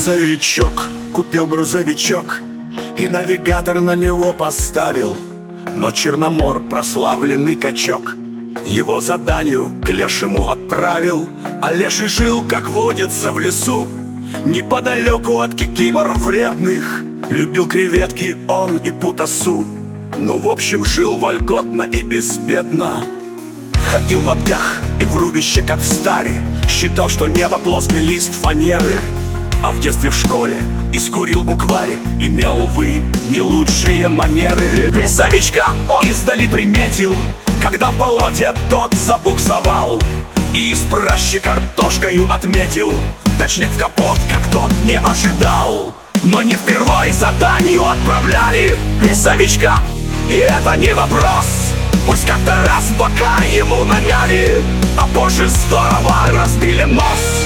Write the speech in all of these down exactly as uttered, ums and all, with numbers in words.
Лесовичок купил грузовичок и навигатор на него поставил. Но Черномор, прославленный качок, его заданию к лешему отправил. А леший жил, как водится, в лесу, неподалеку от кикиморов вредных. Любил креветки он и путасу. Ну, в общем, жил вольготно и безбедно. Ходил в лаптях и в рубище, как в старе. Считал, что небо плоский лист фанеры. А в детстве в школе искурил букварь. Имел, увы, не лучшие манеры. Лесовичка он издали приметил, когда в болоте тот забуксовал, и из пращи картошкою отметил, точнее в капот, как тот не ожидал. Но не впервой заданию отправляли лесовичка, и это не вопрос. Пусть как-то раз бока ему намяли, а позже здорово разбили нос.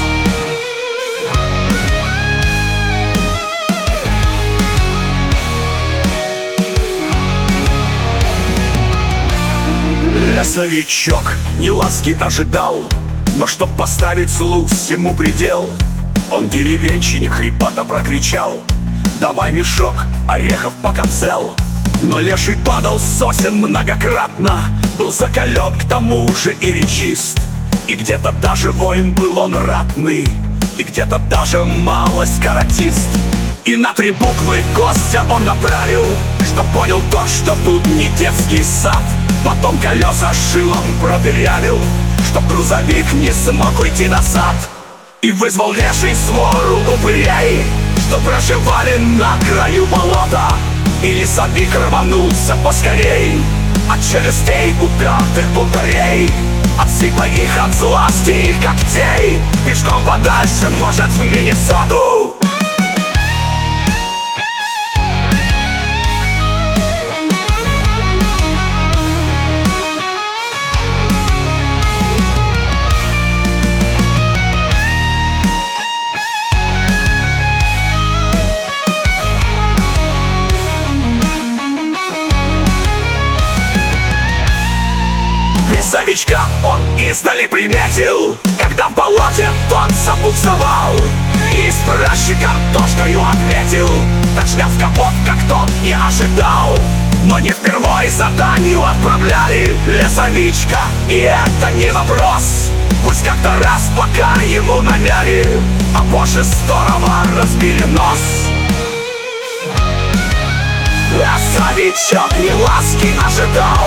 Лесовичок не ласки ожидал, но чтоб поставить слух всему предел, он деревенщине хрипато прокричал: давай мешок орехов, пока цел. Но леший падал с сосен многократно, был закален к тому же и речист. И где-то даже воин был он ратный, и где-то даже малость каратист. И на три буквы гостя он направил, что понял то, что тут не детский сад. Потом колеса шилом продырявил, чтоб грузовик не смог уйти назад. И вызвал леший свору упырей, что проживали на краю болота. И лесовик рванулся поскорей от челюстей упертых бунтарей, отсыпай их от злости и когтей, пешком подальше, может, в Миннесоту. Лесовичка он издали приметил, когда в болоте тот забуксовал, и из пращи картошкою ответил, точно в капот, как тот не ожидал. Но не впервой заданию отправляли лесовичка, и это не вопрос. Пусть как-то раз пока ему намяли, а позже здорово разбили нос. Лесовичок не ласки ожидал,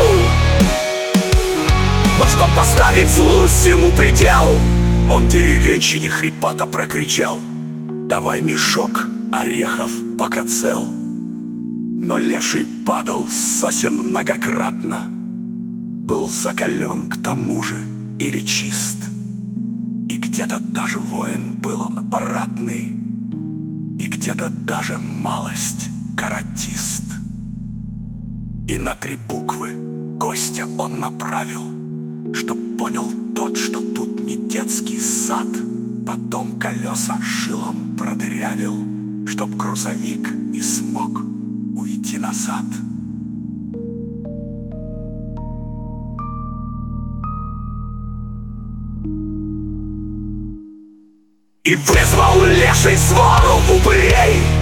но чтоб поставить злу всему предел, он деревенщине хрипато прокричал: давай мешок орехов, пока цел. Но леший падал с сосен многократно, был закален к тому же и речист. И где-то даже воин был он аппаратный, и где-то даже малость каратист. И на три буквы гостя он направил, чтоб понял тот, что тут не детский сад. Потом колеса шилом продырявил, чтоб грузовик не смог уйти назад. И вызвал леший свору упырей,